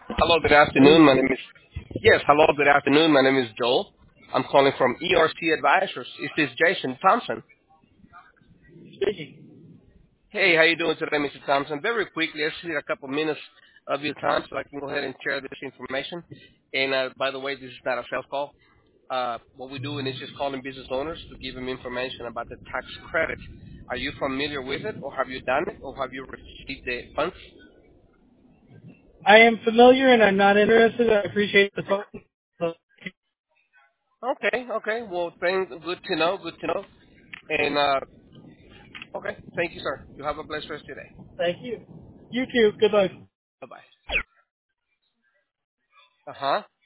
Hello, good afternoon. My name is Yes, hello, good afternoon. My name is Joel. I'm calling from ERC Advisors. Is this Jason Thompson? Speaking. Hey, how you doing today, Mr. Thompson? Very quickly, I just need a couple minutes of your time so I can go ahead and share this information. And by the way, this is not a sales call. What we're doing is just calling business owners to give them information about the tax credit. Are you familiar with it, or have you done it, or have you received the funds? I am familiar and I'm not interested. I appreciate the phone. Okay, okay. Well, good to know, good to know. And okay, thank you, sir. You have a blessed rest of your day. Thank you. You too. Good luck. Bye bye. Uh huh.